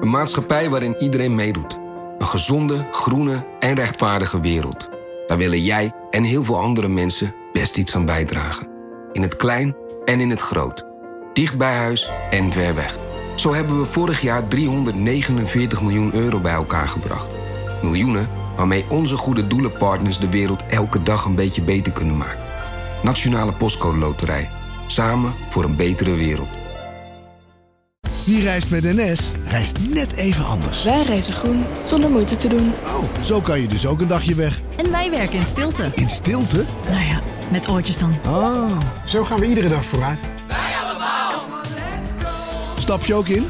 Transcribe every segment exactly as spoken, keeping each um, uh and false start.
Een maatschappij waarin iedereen meedoet. Een gezonde, groene en rechtvaardige wereld. Daar willen jij en heel veel andere mensen best iets aan bijdragen. In het klein en in het groot. Dicht bij huis en ver weg. Zo hebben we vorig jaar driehonderdnegenenveertig miljoen euro bij elkaar gebracht. Miljoenen waarmee onze goede doelenpartners de wereld elke dag een beetje beter kunnen maken. Nationale Postcode Loterij. Samen voor een betere wereld. Wie reist met N S, reist net even anders. Wij reizen groen, zonder moeite te doen. Oh, zo kan je dus ook een dagje weg. En wij werken in stilte. In stilte? Nou ja, met oortjes dan. Oh. Zo gaan we iedere dag vooruit. Wij allemaal. Stap je ook in?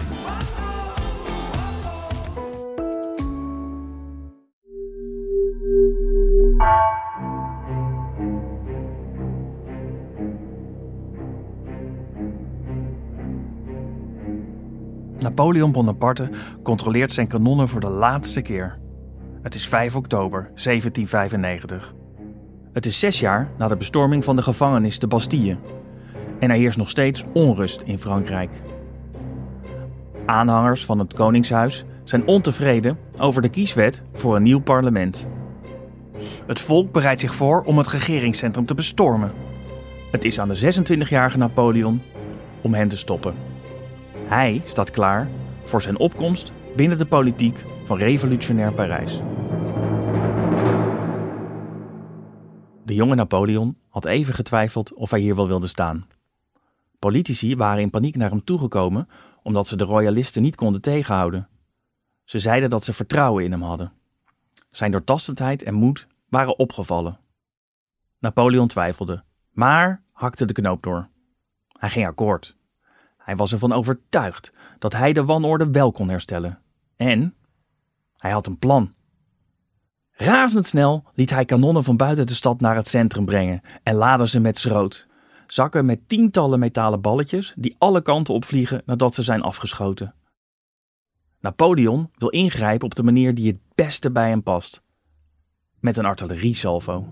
Napoleon Bonaparte controleert zijn kanonnen voor de laatste keer. Het is vijf oktober zeventien vijfennegentig. Het is zes jaar na de bestorming van de gevangenis de Bastille. En er heerst nog steeds onrust in Frankrijk. Aanhangers van het Koningshuis zijn ontevreden over de kieswet voor een nieuw parlement. Het volk bereidt zich voor om het regeringscentrum te bestormen. Het is aan de zesentwintigjarige Napoleon om hen te stoppen. Hij staat klaar voor zijn opkomst binnen de politiek van revolutionair Parijs. De jonge Napoleon had even getwijfeld of hij hier wel wilde staan. Politici waren in paniek naar hem toegekomen omdat ze de royalisten niet konden tegenhouden. Ze zeiden dat ze vertrouwen in hem hadden. Zijn doortastendheid en moed waren opgevallen. Napoleon twijfelde, maar hakte de knoop door. Hij ging akkoord. Hij was ervan overtuigd dat hij de wanorde wel kon herstellen. En hij had een plan. Razendsnel liet hij kanonnen van buiten de stad naar het centrum brengen en laadde ze met schroot. Zakken met tientallen metalen balletjes die alle kanten opvliegen nadat ze zijn afgeschoten. Napoleon wil ingrijpen op de manier die het beste bij hem past. Met een artilleriesalvo.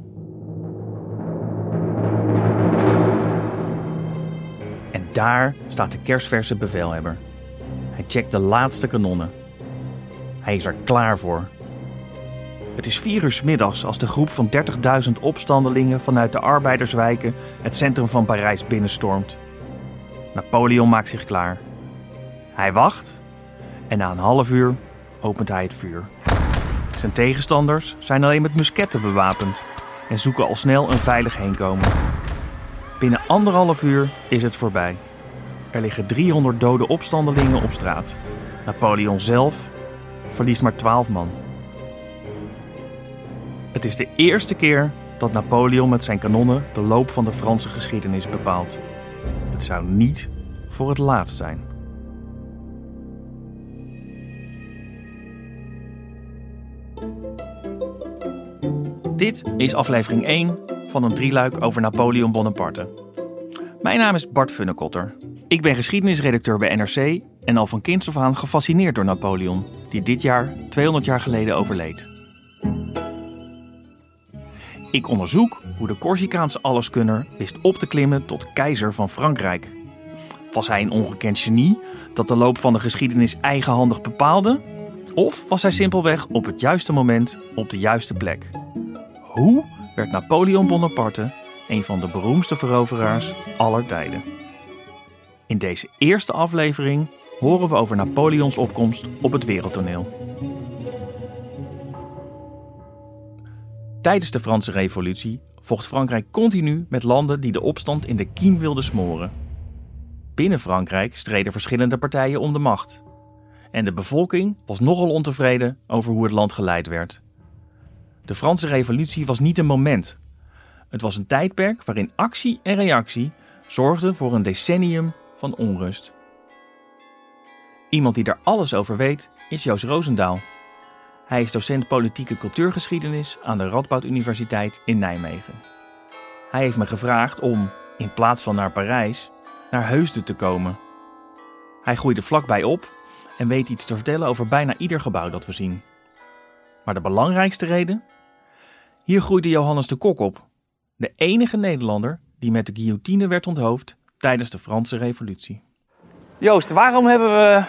En daar staat de kersverse bevelhebber. Hij checkt de laatste kanonnen. Hij is er klaar voor. Het is vier uur 's middags als de groep van dertigduizend opstandelingen vanuit de arbeiderswijken het centrum van Parijs binnenstormt. Napoleon maakt zich klaar. Hij wacht en na een half uur opent hij het vuur. Zijn tegenstanders zijn alleen met musketten bewapend en zoeken al snel een veilig heenkomen. Binnen anderhalf uur is het voorbij. Er liggen driehonderd dode opstandelingen op straat. Napoleon zelf verliest maar twaalf man. Het is de eerste keer dat Napoleon met zijn kanonnen de loop van de Franse geschiedenis bepaalt. Het zou niet voor het laatst zijn. Dit is aflevering één van een drieluik over Napoleon Bonaparte. Mijn naam is Bart Funnekotter. Ik ben geschiedenisredacteur bij N R C en al van kinds af aan gefascineerd door Napoleon, die dit jaar tweehonderd jaar geleden overleed. Ik onderzoek hoe de Corsicaanse alleskunner wist op te klimmen tot keizer van Frankrijk. Was hij een ongekend genie dat de loop van de geschiedenis eigenhandig bepaalde? Of was hij simpelweg op het juiste moment op de juiste plek? Hoe werd Napoleon Bonaparte een van de beroemdste veroveraars aller tijden? In deze eerste aflevering horen we over Napoleons opkomst op het wereldtoneel. Tijdens de Franse Revolutie vocht Frankrijk continu met landen die de opstand in de kiem wilden smoren. Binnen Frankrijk streden verschillende partijen om de macht. En de bevolking was nogal ontevreden over hoe het land geleid werd. De Franse Revolutie was niet een moment. Het was een tijdperk waarin actie en reactie zorgden voor een decennium van onrust. Iemand die daar alles over weet is Joost Roosendaal. Hij is docent politieke cultuurgeschiedenis aan de Radboud Universiteit in Nijmegen. Hij heeft me gevraagd om, in plaats van naar Parijs, naar Heusden te komen. Hij groeide vlakbij op en weet iets te vertellen over bijna ieder gebouw dat we zien. Maar de belangrijkste reden? Hier groeide Johannes de Kok op, de enige Nederlander die met de guillotine werd onthoofd tijdens de Franse Revolutie. Joost, waarom hebben we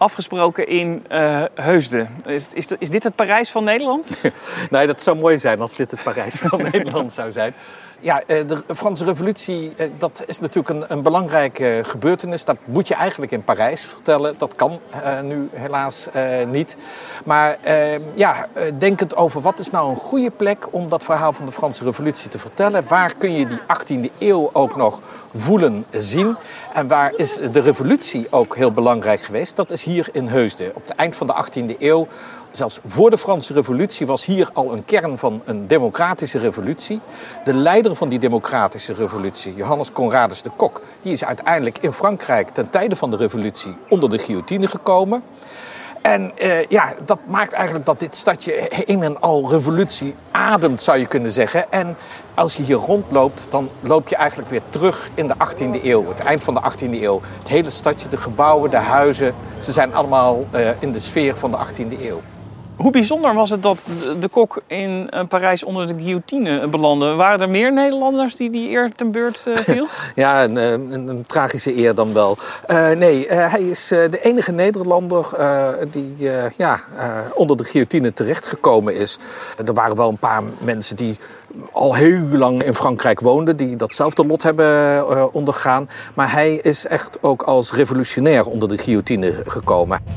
afgesproken in uh, Heusden. Is, is, is dit het Parijs van Nederland? Nee, dat zou mooi zijn als dit het Parijs van Nederland zou zijn. Ja, de Franse Revolutie, dat is natuurlijk een, een belangrijke gebeurtenis. Dat moet je eigenlijk in Parijs vertellen. Dat kan uh, nu helaas uh, niet. Maar uh, ja, denkend over wat is nou een goede plek om dat verhaal van de Franse Revolutie te vertellen. Waar kun je die achttiende eeuw ook nog voelen, zien? En waar is de revolutie ook heel belangrijk geweest? Dat is hier in Heusden. Op het eind van de achttiende eeuw, zelfs voor de Franse Revolutie, was hier al een kern van een democratische revolutie. De leider van die democratische revolutie, Johannes Conradus de Coq, die is uiteindelijk in Frankrijk ten tijde van de revolutie onder de guillotine gekomen. En uh, ja, dat maakt eigenlijk dat dit stadje een en al revolutie ademt, zou je kunnen zeggen. En als je hier rondloopt, dan loop je eigenlijk weer terug in de achttiende eeuw. Het eind van de achttiende eeuw. Het hele stadje, de gebouwen, de huizen, ze zijn allemaal uh, in de sfeer van de achttiende eeuw. Hoe bijzonder was het dat de Coq in Parijs onder de guillotine belandde? Waren er meer Nederlanders die die eer ten beurt uh, viel? Ja, een, een, een tragische eer dan wel. Uh, nee, uh, hij is uh, de enige Nederlander uh, die uh, ja, uh, onder de guillotine terechtgekomen is. Er waren wel een paar mensen die al heel lang in Frankrijk woonden, die datzelfde lot hebben uh, ondergaan. Maar hij is echt ook als revolutionair onder de guillotine gekomen.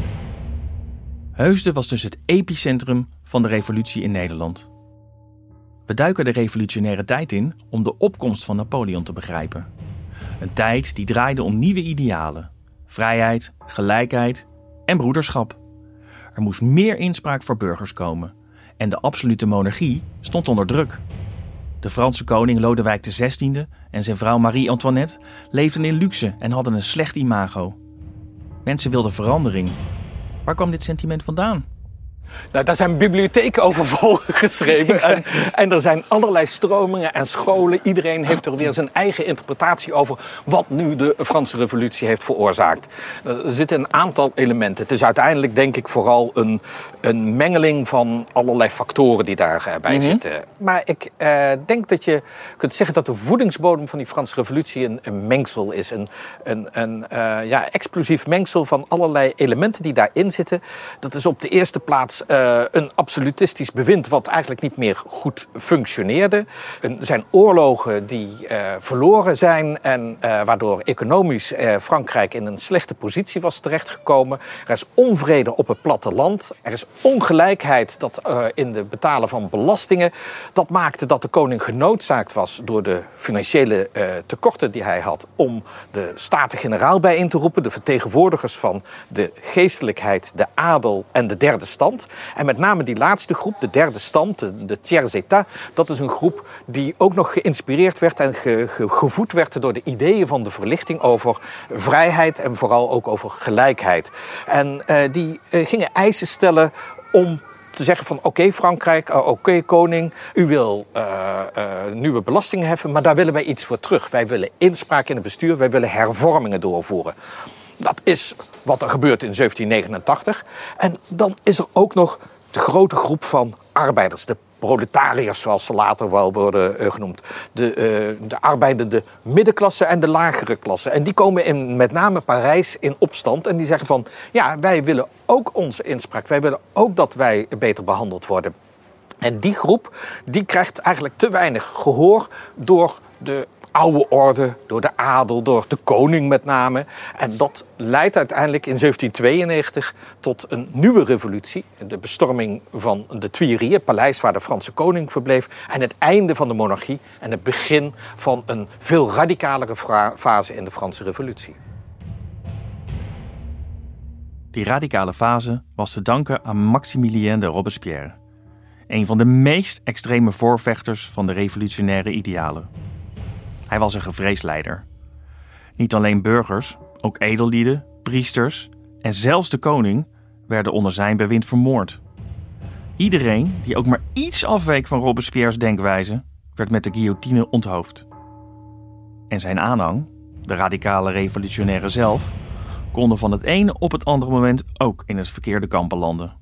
Heusden was dus het epicentrum van de revolutie in Nederland. We duiken de revolutionaire tijd in om de opkomst van Napoleon te begrijpen. Een tijd die draaide om nieuwe idealen. Vrijheid, gelijkheid en broederschap. Er moest meer inspraak voor burgers komen. En de absolute monarchie stond onder druk. De Franse koning Lodewijk de zestiende en zijn vrouw Marie-Antoinette leefden in luxe en hadden een slecht imago. Mensen wilden verandering. Waar kwam dit sentiment vandaan? Nou, daar zijn bibliotheken over volgeschreven. En, en er zijn allerlei stromingen en scholen. Iedereen heeft er weer zijn eigen interpretatie over wat nu de Franse Revolutie heeft veroorzaakt. Er zitten een aantal elementen. Het is uiteindelijk, denk ik, vooral een, een mengeling van allerlei factoren die daarbij uh, mm-hmm. zitten. Maar ik uh, denk dat je kunt zeggen dat de voedingsbodem van die Franse Revolutie een, een mengsel is. Een, een, een uh, ja, explosief mengsel van allerlei elementen die daarin zitten. Dat is op de eerste plaats Uh, een absolutistisch bewind wat eigenlijk niet meer goed functioneerde. Er zijn oorlogen die uh, verloren zijn en uh, waardoor economisch uh, Frankrijk in een slechte positie was terechtgekomen. Er is onvrede op het platteland. Er is ongelijkheid dat, uh, in de betalen van belastingen. Dat maakte dat de koning genoodzaakt was door de financiële uh, tekorten die hij had om de Staten-Generaal bijeen te roepen. De vertegenwoordigers van de geestelijkheid, de adel en de derde stand. En met name die laatste groep, de derde stand, de, de tiers-état, dat is een groep die ook nog geïnspireerd werd en ge, ge, gevoed werd door de ideeën van de verlichting over vrijheid en vooral ook over gelijkheid. En uh, die uh, gingen eisen stellen om te zeggen van oké okay, Frankrijk, uh, oké okay, koning, u wil uh, uh, nieuwe belastingen heffen, maar daar willen wij iets voor terug. Wij willen inspraak in het bestuur, wij willen hervormingen doorvoeren. Dat is wat er gebeurt in zeventien negenentachtig. En dan is er ook nog de grote groep van arbeiders. De proletariërs, zoals ze later wel worden uh, genoemd. De, uh, de arbeidende middenklasse en de lagere klasse. En die komen in met name Parijs in opstand. En die zeggen van, ja, wij willen ook onze inspraak. Wij willen ook dat wij beter behandeld worden. En die groep, die krijgt eigenlijk te weinig gehoor door de oude orde, door de adel, door de koning met name. En dat leidt uiteindelijk in zeventien tweeënnegentig tot een nieuwe revolutie. De bestorming van de Tuileries, het paleis waar de Franse koning verbleef. En het einde van de monarchie en het begin van een veel radicalere fase in de Franse revolutie. Die radicale fase was te danken aan Maximilien de Robespierre. Een van de meest extreme voorvechters van de revolutionaire idealen. Hij was een gevreesd leider. Niet alleen burgers, ook edellieden, priesters en zelfs de koning werden onder zijn bewind vermoord. Iedereen die ook maar iets afweek van Robespierres denkwijze werd met de guillotine onthoofd. En zijn aanhang, de radicale revolutionairen zelf, konden van het ene op het andere moment ook in het verkeerde kamp belanden.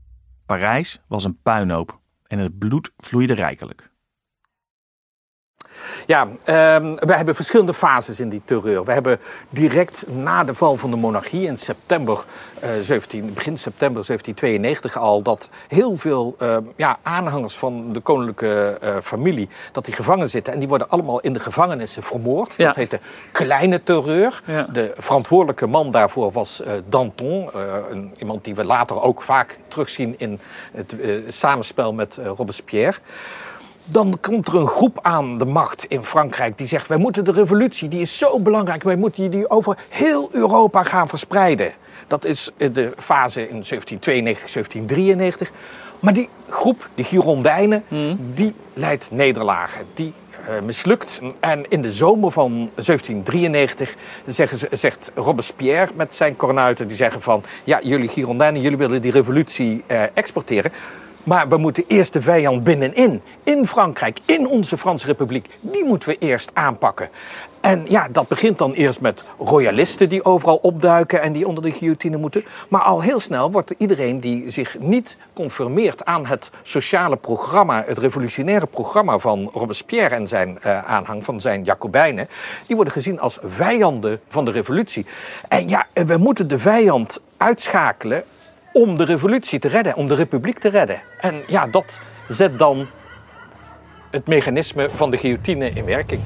Parijs was een puinhoop en het bloed vloeide rijkelijk. Ja, uh, we hebben verschillende fases in die terreur. We hebben direct na de val van de monarchie in september, uh, zeventien, begin september zeventien tweeënnegentig al, dat heel veel uh, ja, aanhangers van de koninklijke uh, familie, dat die gevangen zitten. En die worden allemaal in de gevangenissen vermoord. Ja. Dat heet de kleine terreur. Ja. De verantwoordelijke man daarvoor was uh, Danton. Uh, een, iemand die we later ook vaak terugzien in het uh, samenspel met uh, Robespierre. Dan komt er een groep aan de macht in Frankrijk die zegt, wij moeten de revolutie, die is zo belangrijk, wij moeten die over heel Europa gaan verspreiden. Dat is de fase in zeventien tweeënnegentig, zeventien drieënnegentig. Maar die groep, de Girondijnen, hmm. die leidt nederlagen. Die uh, mislukt. En in de zomer van zeventien drieënnegentig zeggen ze, zegt Robespierre met zijn kornuiten, die zeggen van, ja, jullie Girondijnen, jullie willen die revolutie uh, exporteren. Maar we moeten eerst de vijand binnenin, in Frankrijk, in onze Franse Republiek, die moeten we eerst aanpakken. En ja, dat begint dan eerst met royalisten die overal opduiken en die onder de guillotine moeten. Maar al heel snel wordt iedereen die zich niet conformeert aan het sociale programma, het revolutionaire programma van Robespierre en zijn uh, aanhang, van zijn Jacobijnen, die worden gezien als vijanden van de revolutie. En ja, we moeten de vijand uitschakelen om de revolutie te redden, om de republiek te redden. En ja, dat zet dan het mechanisme van de guillotine in werking.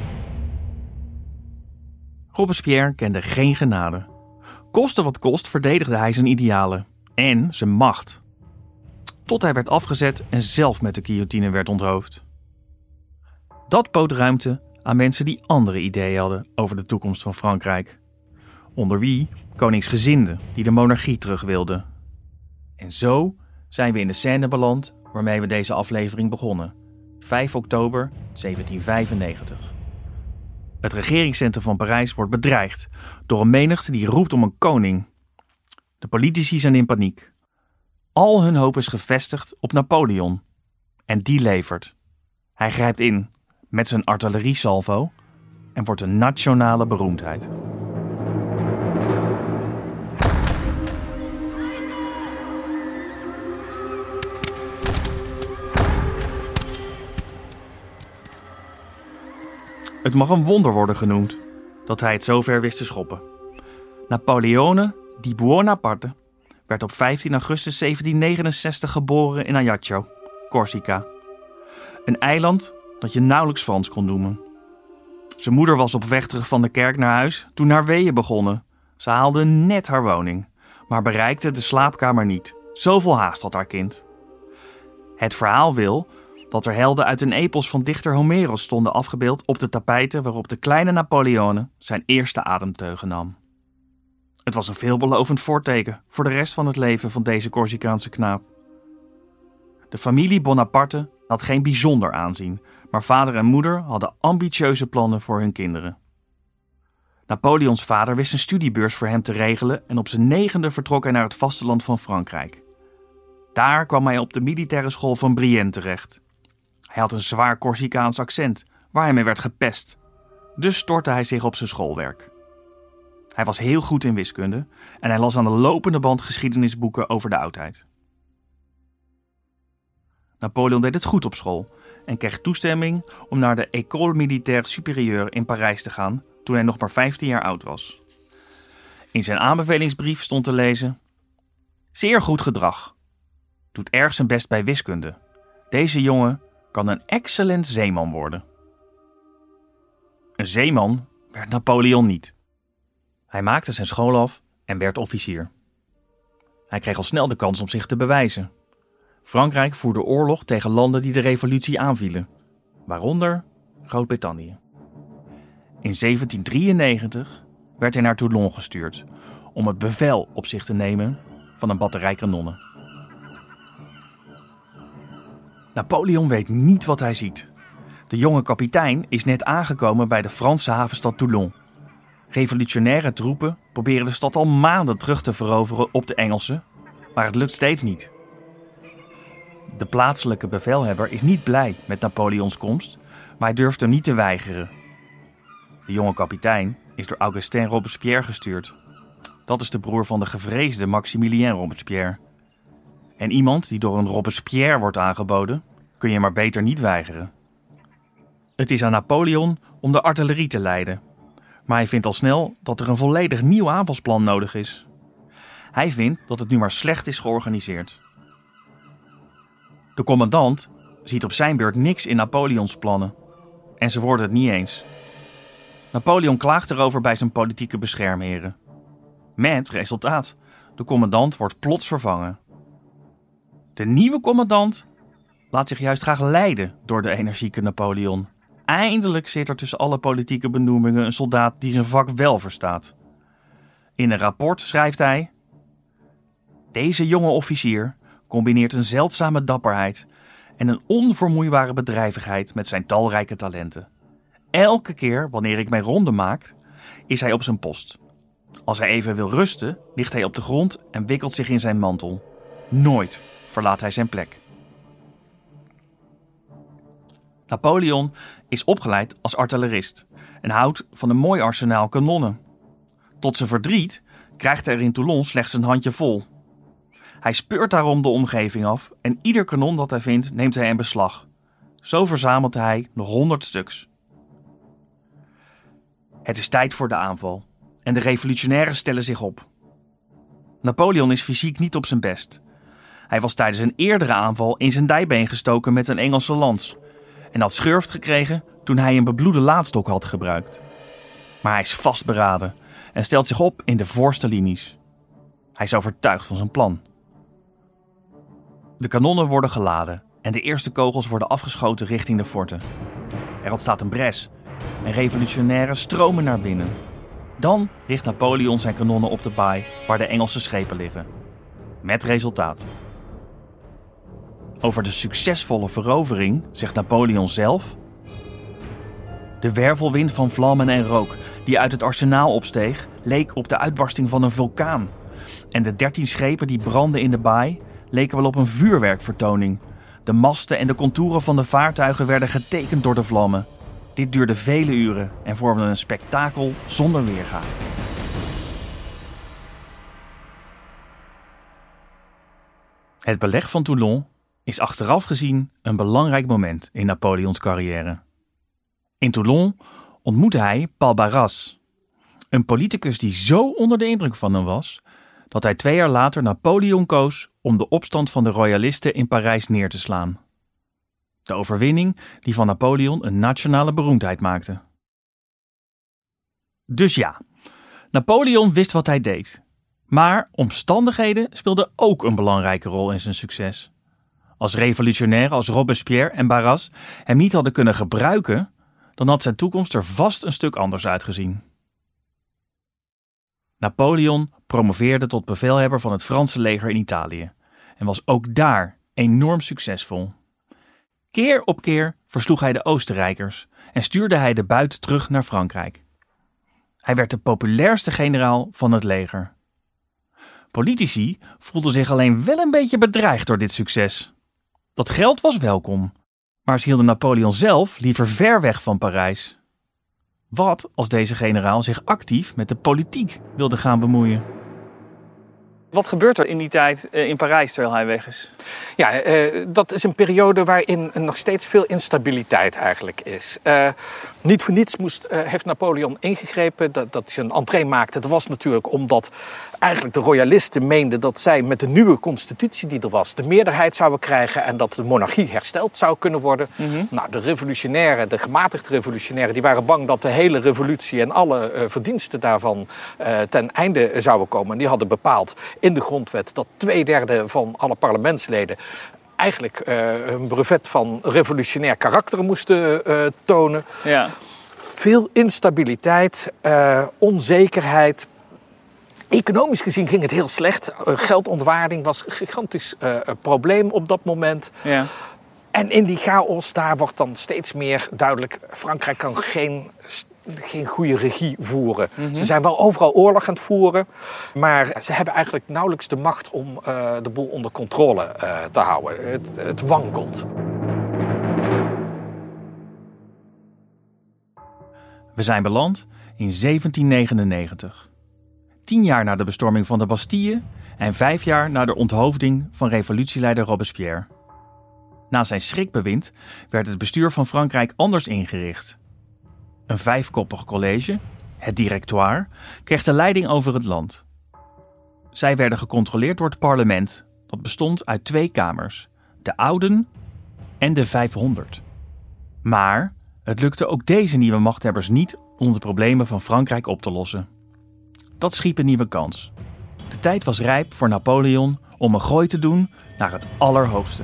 Robespierre kende geen genade. Koste wat kost verdedigde hij zijn idealen en zijn macht. Tot hij werd afgezet en zelf met de guillotine werd onthoofd. Dat bood ruimte aan mensen die andere ideeën hadden over de toekomst van Frankrijk. Onder wie koningsgezinden die de monarchie terug wilden. En zo zijn we in de scène beland waarmee we deze aflevering begonnen. vijf oktober zeventien vijfennegentig. Het regeringscentrum van Parijs wordt bedreigd door een menigte die roept om een koning. De politici zijn in paniek. Al hun hoop is gevestigd op Napoleon. En die levert. Hij grijpt in met zijn artilleriesalvo en wordt een nationale beroemdheid. Het mag een wonder worden genoemd dat hij het zover wist te schoppen. Napoleone di Buonaparte werd op vijftien augustus zeventien negenenzestig geboren in Ajaccio, Corsica. Een eiland dat je nauwelijks Frans kon noemen. Zijn moeder was op weg terug van de kerk naar huis toen haar weeën begonnen. Ze haalde net haar woning, maar bereikte de slaapkamer niet. Zoveel haast had haar kind. Het verhaal wil dat er helden uit een epos van dichter Homerus stonden afgebeeld op de tapijten waarop de kleine Napoleone zijn eerste ademteugen nam. Het was een veelbelovend voorteken voor de rest van het leven van deze Corsicaanse knaap. De familie Bonaparte had geen bijzonder aanzien, maar vader en moeder hadden ambitieuze plannen voor hun kinderen. Napoleons vader wist een studiebeurs voor hem te regelen en op zijn negende vertrok hij naar het vasteland van Frankrijk. Daar kwam hij op de militaire school van Brienne terecht. Hij had een zwaar Corsicaans accent, waar hij mee werd gepest. Dus stortte hij zich op zijn schoolwerk. Hij was heel goed in wiskunde en hij las aan de lopende band geschiedenisboeken over de oudheid. Napoleon deed het goed op school en kreeg toestemming om naar de École Militaire Supérieure in Parijs te gaan toen hij nog maar vijftien jaar oud was. In zijn aanbevelingsbrief stond te lezen: zeer goed gedrag. Doet erg zijn best bij wiskunde. Deze jongen kan een excellent zeeman worden. Een zeeman werd Napoleon niet. Hij maakte zijn school af en werd officier. Hij kreeg al snel de kans om zich te bewijzen. Frankrijk voerde oorlog tegen landen die de revolutie aanvielen, waaronder Groot-Brittannië. In zeventien drieënnegentig werd hij naar Toulon gestuurd om het bevel op zich te nemen van een batterij kanonnen. Napoleon weet niet wat hij ziet. De jonge kapitein is net aangekomen bij de Franse havenstad Toulon. Revolutionaire troepen proberen de stad al maanden terug te veroveren op de Engelsen, maar het lukt steeds niet. De plaatselijke bevelhebber is niet blij met Napoleons komst, maar hij durft hem niet te weigeren. De jonge kapitein is door Augustin Robespierre gestuurd. Dat is de broer van de gevreesde Maximilien Robespierre. En iemand die door een Robespierre wordt aangeboden, kun je maar beter niet weigeren. Het is aan Napoleon om de artillerie te leiden. Maar hij vindt al snel dat er een volledig nieuw aanvalsplan nodig is. Hij vindt dat het nu maar slecht is georganiseerd. De commandant ziet op zijn beurt niks in Napoleons plannen. En ze worden het niet eens. Napoleon klaagt erover bij zijn politieke beschermheren. Met resultaat. De commandant wordt plots vervangen. De nieuwe commandant laat zich juist graag leiden door de energieke Napoleon. Eindelijk zit er tussen alle politieke benoemingen een soldaat die zijn vak wel verstaat. In een rapport schrijft hij: deze jonge officier combineert een zeldzame dapperheid en een onvermoeibare bedrijvigheid met zijn talrijke talenten. Elke keer wanneer ik mijn ronde maak, is hij op zijn post. Als hij even wil rusten, ligt hij op de grond en wikkelt zich in zijn mantel. Nooit verlaat hij zijn plek. Napoleon is opgeleid als artillerist en houdt van een mooi arsenaal kanonnen. Tot zijn verdriet krijgt hij er in Toulon slechts een handje vol. Hij speurt daarom de omgeving af en ieder kanon dat hij vindt neemt hij in beslag. Zo verzamelt hij nog honderd stuks. Het is tijd voor de aanval en de revolutionairen stellen zich op. Napoleon is fysiek niet op zijn best. Hij was tijdens een eerdere aanval in zijn dijbeen gestoken met een Engelse lans en had schurft gekregen toen hij een bebloede laadstok had gebruikt. Maar hij is vastberaden en stelt zich op in de voorste linies. Hij is overtuigd van zijn plan. De kanonnen worden geladen en de eerste kogels worden afgeschoten richting de forten. Er ontstaat een bres en revolutionairen stromen naar binnen. Dan richt Napoleon zijn kanonnen op de baai waar de Engelse schepen liggen. Met resultaat. Over de succesvolle verovering zegt Napoleon zelf: de wervelwind van vlammen en rook die uit het arsenaal opsteeg, leek op de uitbarsting van een vulkaan. En de dertien schepen die brandden in de baai leken wel op een vuurwerkvertoning. De masten en de contouren van de vaartuigen werden getekend door de vlammen. Dit duurde vele uren en vormde een spektakel zonder weerga. Het beleg van Toulon is achteraf gezien een belangrijk moment in Napoleons carrière. In Toulon ontmoette hij Paul Barras, een politicus die zo onder de indruk van hem was dat hij twee jaar later Napoleon koos om de opstand van de royalisten in Parijs neer te slaan. De overwinning die van Napoleon een nationale beroemdheid maakte. Dus ja, Napoleon wist wat hij deed. Maar omstandigheden speelden ook een belangrijke rol in zijn succes. Als revolutionairen als Robespierre en Barras hem niet hadden kunnen gebruiken, dan had zijn toekomst er vast een stuk anders uitgezien. Napoleon promoveerde tot bevelhebber van het Franse leger in Italië en was ook daar enorm succesvol. Keer op keer versloeg hij de Oostenrijkers en stuurde hij de buit terug naar Frankrijk. Hij werd de populairste generaal van het leger. Politici voelden zich alleen wel een beetje bedreigd door dit succes. Dat geld was welkom, maar ze hielden Napoleon zelf liever ver weg van Parijs. Wat als deze generaal zich actief met de politiek wilde gaan bemoeien? Wat gebeurt er in die tijd in Parijs terwijl hij weg is? Ja, uh, dat is een periode waarin nog steeds veel instabiliteit eigenlijk is. Uh, niet voor niets moest, uh, heeft Napoleon ingegrepen dat, dat hij zijn entree maakte. Dat was natuurlijk omdat eigenlijk de royalisten meenden dat zij met de nieuwe constitutie die er was de meerderheid zouden krijgen en dat de monarchie hersteld zou kunnen worden. Mm-hmm. Nou, de revolutionairen, de gematigde revolutionairen, die waren bang dat de hele revolutie en alle uh, verdiensten daarvan uh, ten einde zouden komen. En die hadden bepaald in de grondwet dat twee derde van alle parlementsleden eigenlijk uh, een brevet van revolutionair karakter moesten uh, tonen. Ja. Veel instabiliteit, uh, onzekerheid. Economisch gezien ging het heel slecht. Uh, geldontwaarding was een gigantisch uh, probleem op dat moment. Ja. En in die chaos, daar wordt dan steeds meer duidelijk, Frankrijk kan geen, geen goede regie voeren. Mm-hmm. Ze zijn wel overal oorlog aan het voeren, maar ze hebben eigenlijk nauwelijks de macht om uh, de boel onder controle uh, te houden. Het, het wankelt. We zijn beland in zeventien negenennegentig. Tien jaar na de bestorming van de Bastille en vijf jaar na de onthoofding van revolutieleider Robespierre. Na zijn schrikbewind werd het bestuur van Frankrijk anders ingericht. Een vijfkoppig college, het Directoire, kreeg de leiding over het land. Zij werden gecontroleerd door het parlement, dat bestond uit twee kamers, de Ouden en de vijfhonderd. Maar het lukte ook deze nieuwe machthebbers niet om de problemen van Frankrijk op te lossen. Dat schiep een nieuwe kans. De tijd was rijp voor Napoleon om een gooi te doen naar het allerhoogste.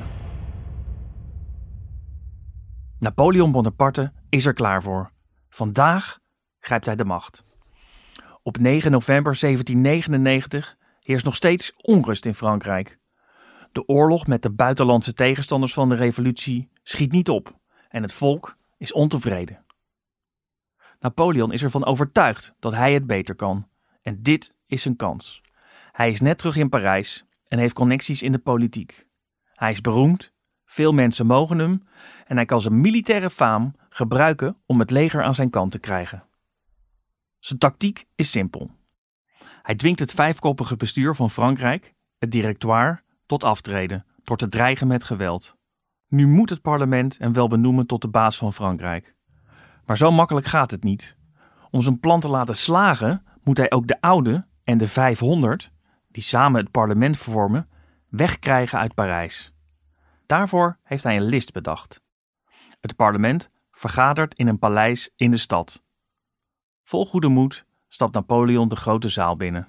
Napoleon Bonaparte is er klaar voor. Vandaag grijpt hij de macht. Op negen november zeventien negenennegentig heerst nog steeds onrust in Frankrijk. De oorlog met de buitenlandse tegenstanders van de revolutie schiet niet op en het volk is ontevreden. Napoleon is ervan overtuigd dat hij het beter kan en dit is zijn kans. Hij is net terug in Parijs en heeft connecties in de politiek. Hij is beroemd, veel mensen mogen hem en hij kan zijn militaire faam gebruiken om het leger aan zijn kant te krijgen. Zijn tactiek is simpel. Hij dwingt het vijfkoppige bestuur van Frankrijk, het Directoire, tot aftreden, door te dreigen met geweld. Nu moet het parlement hem wel benoemen tot de baas van Frankrijk. Maar zo makkelijk gaat het niet. Om zijn plan te laten slagen, moet hij ook de Oude en de vijfhonderd, die samen het parlement vormen, wegkrijgen uit Parijs. Daarvoor heeft hij een list bedacht. Het parlement vergadert in een paleis in de stad. Vol goede moed stapt Napoleon de grote zaal binnen.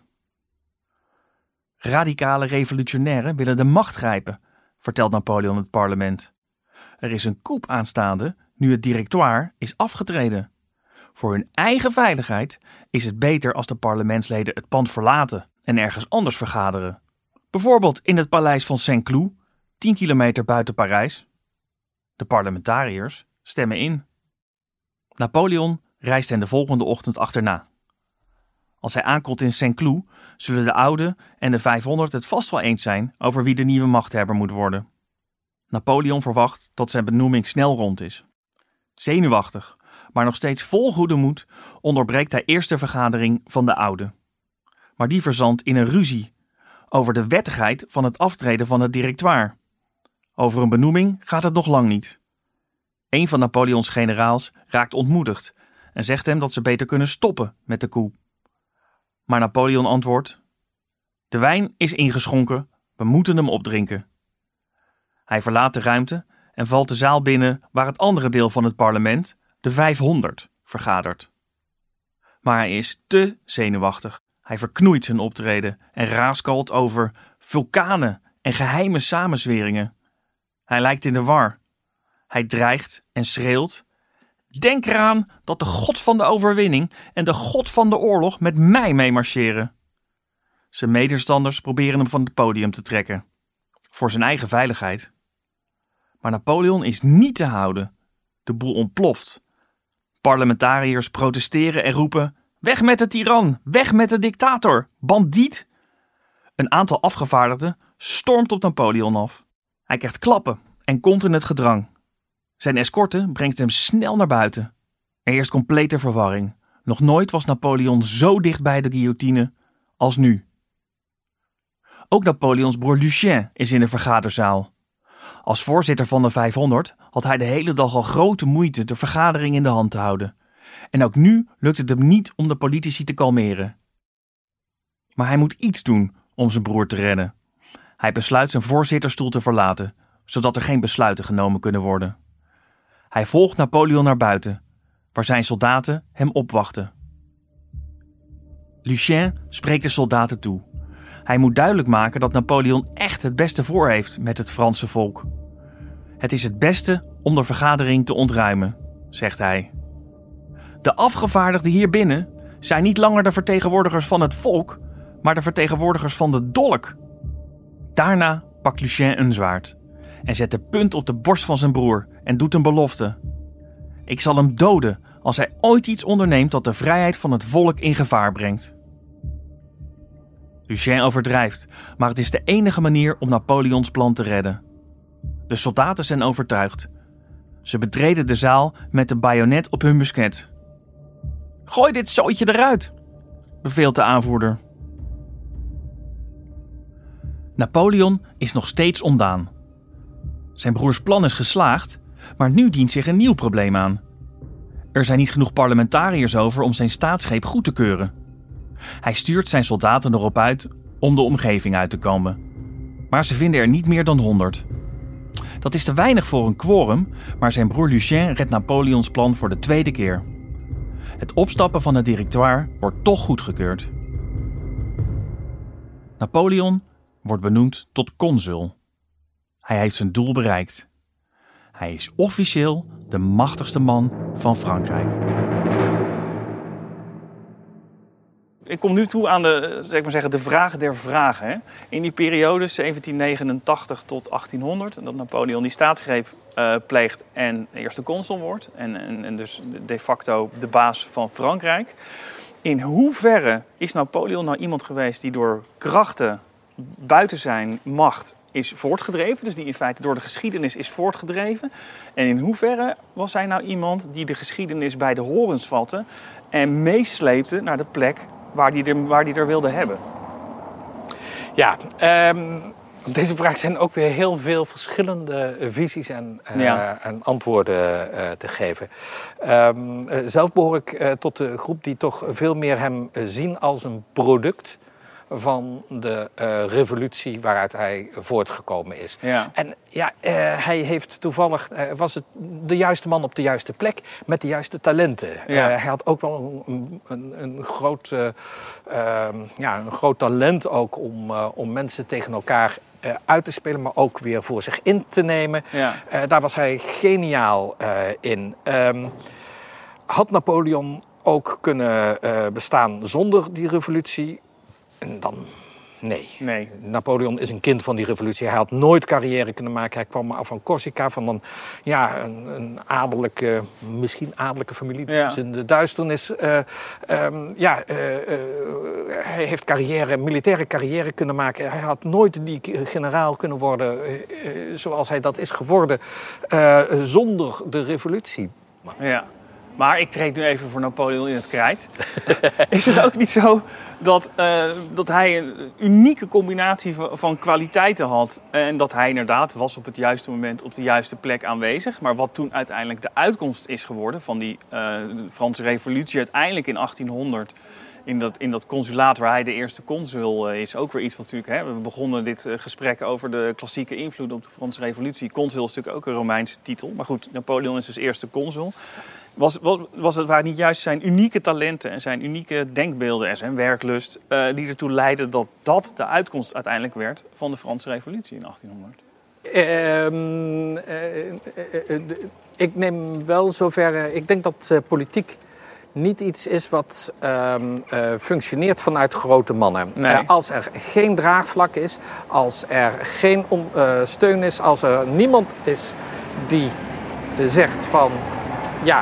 Radicale revolutionairen willen de macht grijpen, vertelt Napoleon het parlement. Er is een coup aanstaande nu het Directoire is afgetreden. Voor hun eigen veiligheid is het beter als de parlementsleden het pand verlaten en ergens anders vergaderen. Bijvoorbeeld in het paleis van Saint-Cloud, tien kilometer buiten Parijs. De parlementariërs stemmen in. Napoleon reist hen de volgende ochtend achterna. Als hij aankomt in Saint-Cloud, zullen de Oude en de vijfhonderd het vast wel eens zijn over wie de nieuwe machthebber moet worden. Napoleon verwacht dat zijn benoeming snel rond is. Zenuwachtig, maar nog steeds vol goede moed, onderbreekt hij eerst de vergadering van de Oude. Maar die verzandt in een ruzie over de wettigheid van het aftreden van het Directoire. Over een benoeming gaat het nog lang niet. Een van Napoleons generaals raakt ontmoedigd en zegt hem dat ze beter kunnen stoppen met de coup. Maar Napoleon antwoordt: de wijn is ingeschonken, we moeten hem opdrinken. Hij verlaat de ruimte en valt de zaal binnen waar het andere deel van het parlement, de vijfhonderd, vergadert. Maar hij is te zenuwachtig. Hij verknoeit zijn optreden en raaskalt over vulkanen en geheime samenzweringen. Hij lijkt in de war. Hij dreigt en schreeuwt: denk eraan dat de god van de overwinning en de god van de oorlog met mij meemarcheren. Zijn medestanders proberen hem van het podium te trekken. Voor zijn eigen veiligheid. Maar Napoleon is niet te houden. De boel ontploft. Parlementariërs protesteren en roepen: weg met de tiran, weg met de dictator, bandiet. Een aantal afgevaardigden stormt op Napoleon af. Hij krijgt klappen en komt in het gedrang. Zijn escorte brengt hem snel naar buiten. Er heerst complete verwarring. Nog nooit was Napoleon zo dicht bij de guillotine als nu. Ook Napoleons broer Lucien is in de vergaderzaal. Als voorzitter van de vijfhonderd had hij de hele dag al grote moeite de vergadering in de hand te houden. En ook nu lukt het hem niet om de politici te kalmeren. Maar hij moet iets doen om zijn broer te redden. Hij besluit zijn voorzitterstoel te verlaten, zodat er geen besluiten genomen kunnen worden. Hij volgt Napoleon naar buiten, waar zijn soldaten hem opwachten. Lucien spreekt de soldaten toe. Hij moet duidelijk maken dat Napoleon echt het beste voor heeft met het Franse volk. Het is het beste om de vergadering te ontruimen, zegt hij. De afgevaardigden hier binnen zijn niet langer de vertegenwoordigers van het volk, maar de vertegenwoordigers van de dolk. Daarna pakt Lucien een zwaard en zet de punt op de borst van zijn broer en doet een belofte. Ik zal hem doden als hij ooit iets onderneemt dat de vrijheid van het volk in gevaar brengt. Lucien overdrijft, maar het is de enige manier om Napoleons plan te redden. De soldaten zijn overtuigd. Ze betreden de zaal met de bajonet op hun musket. Gooi dit zootje eruit, beveelt de aanvoerder. Napoleon is nog steeds ontdaan. Zijn broers plan is geslaagd, maar nu dient zich een nieuw probleem aan. Er zijn niet genoeg parlementariërs over om zijn staatsgreep goed te keuren. Hij stuurt zijn soldaten erop uit om de omgeving uit te komen. Maar ze vinden er niet meer dan honderd. Dat is te weinig voor een quorum, maar zijn broer Lucien redt Napoleons plan voor de tweede keer. Het opstappen van het directoire wordt toch goedgekeurd. Napoleon wordt benoemd tot consul. Hij heeft zijn doel bereikt. Hij is officieel de machtigste man van Frankrijk. Ik kom nu toe aan de, zeg maar zeggen, de vraag der vragen. Hè. In die periode zeventien negenentachtig tot achttienhonderd, dat Napoleon die staatsgreep uh, pleegt en eerste consul wordt. En, en, en dus de facto de baas van Frankrijk. In hoeverre is Napoleon nou iemand geweest die door krachten buiten zijn macht is voortgedreven, dus die in feite door de geschiedenis is voortgedreven? En in hoeverre was hij nou iemand die de geschiedenis bij de horens vatte en meesleepte naar de plek waar hij er, waar die er wilde hebben? Ja, um, op deze vraag zijn ook weer heel veel verschillende visies en, uh, ja. en antwoorden uh, te geven. Um, uh, zelf behoor ik uh, tot de groep die toch veel meer hem uh, zien als een product van de uh, revolutie waaruit hij voortgekomen is. Ja. En ja, uh, hij heeft toevallig, uh, was het de juiste man op de juiste plek met de juiste talenten. Ja. Uh, hij had ook wel een, een, een, groot, uh, uh, ja, een groot talent ook om, uh, om mensen tegen elkaar uh, uit te spelen, maar ook weer voor zich in te nemen. Ja. Uh, daar was hij geniaal uh, in. Um, had Napoleon ook kunnen uh, bestaan zonder die revolutie? En dan, nee. nee. Napoleon is een kind van die revolutie. Hij had nooit carrière kunnen maken. Hij kwam af van Corsica, van een, ja, een, een adellijke, misschien adellijke familie. Dat ja. is in de duisternis. Uh, um, ja, uh, uh, hij heeft carrière, militaire carrière kunnen maken. Hij had nooit die generaal kunnen worden uh, uh, zoals hij dat is geworden uh, zonder de revolutie. Maar, ja. Maar ik treed nu even voor Napoleon in het krijt. Is het ook niet zo dat, uh, dat hij een unieke combinatie van, van kwaliteiten had en dat hij inderdaad was op het juiste moment op de juiste plek aanwezig. Maar wat toen uiteindelijk de uitkomst is geworden van die uh, Franse revolutie uiteindelijk in achttienhonderd... In dat, in dat consulaat waar hij de eerste consul is, ook weer iets wat natuurlijk... Hè, we begonnen dit uh, gesprek over de klassieke invloed op de Franse revolutie. Consul is natuurlijk ook een Romeinse titel. Maar goed, Napoleon is dus eerste consul. Was, was, was het waar niet juist zijn unieke talenten en zijn unieke denkbeelden en zijn werklust uh, die ertoe leidden dat dat de uitkomst uiteindelijk werd van de Franse revolutie in achttienhonderd? Um, uh, uh, uh, uh, ik neem wel zover... Ik denk dat uh, politiek niet iets is wat uh, uh, functioneert vanuit grote mannen. Nee. Uh, als er geen draagvlak is, als er geen om, uh, steun is, als er niemand is die zegt van... ja,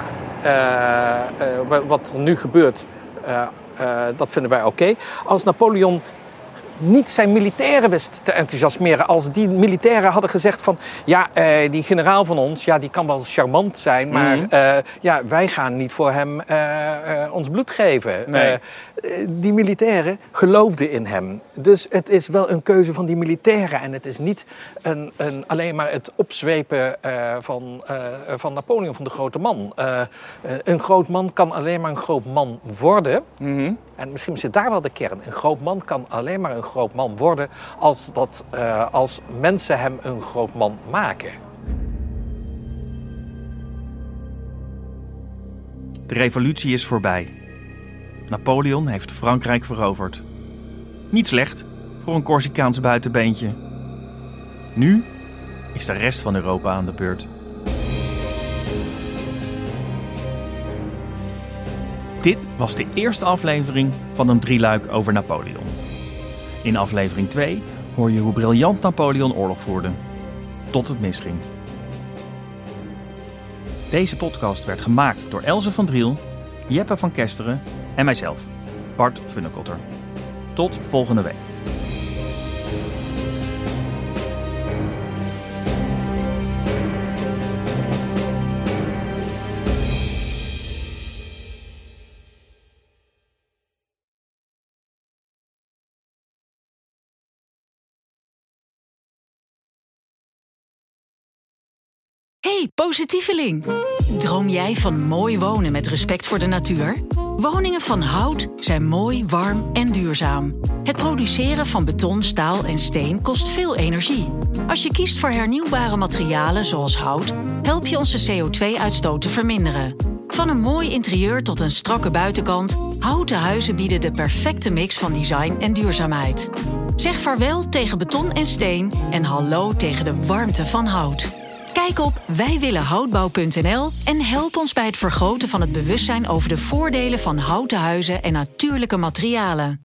uh, uh, wat er nu gebeurt, uh, uh, dat vinden wij oké. Okay. Als Napoleon niet zijn militairen wist te enthousiasmeren. Als die militairen hadden gezegd van... ja, uh, die generaal van ons, ja, die kan wel charmant zijn... maar mm-hmm. uh, ja, wij gaan niet voor hem uh, uh, ons bloed geven. Nee. Uh, die militairen geloofden in hem. Dus het is wel een keuze van die militairen. En het is niet een, een, alleen maar het opzwepen uh, van, uh, van Napoleon, van de grote man. Uh, uh, een groot man kan alleen maar een groot man worden... Mm-hmm. En misschien zit daar wel de kern. Een groot man kan alleen maar een groot man worden als, dat, uh, als mensen hem een groot man maken. De revolutie is voorbij. Napoleon heeft Frankrijk veroverd. Niet slecht voor een Corsicaans buitenbeentje. Nu is de rest van Europa aan de beurt. Dit was de eerste aflevering van een drieluik over Napoleon. In aflevering twee hoor je hoe briljant Napoleon oorlog voerde. Tot het misging. Deze podcast werd gemaakt door Elze van Driel, Jeppe van Kesteren en mijzelf, Bart Funnekotter. Tot volgende week. Hey, positieveling! Droom jij van mooi wonen met respect voor de natuur? Woningen van hout zijn mooi, warm en duurzaam. Het produceren van beton, staal en steen kost veel energie. Als je kiest voor hernieuwbare materialen zoals hout, help je onze C O twee uitstoot te verminderen. Van een mooi interieur tot een strakke buitenkant, houten huizen bieden de perfecte mix van design en duurzaamheid. Zeg vaarwel tegen beton en steen en hallo tegen de warmte van hout. Kijk op wij willen houtbouw punt n l en help ons bij het vergroten van het bewustzijn over de voordelen van houten huizen en natuurlijke materialen.